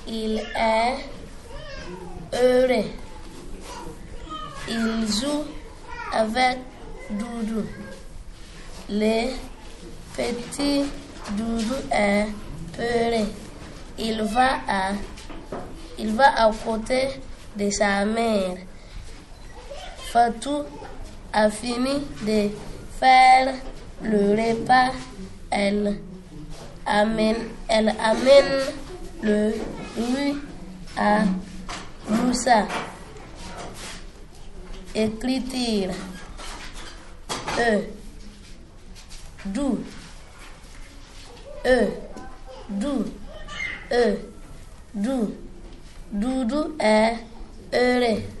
Il est heureux. Il joue avec Doudou. Le petit Doudou est peureux. Il va à côté de sa mère. Fatou a fini de faire le repas. Elle amène le riz à Moussa. Écriture. Doudou est heureux.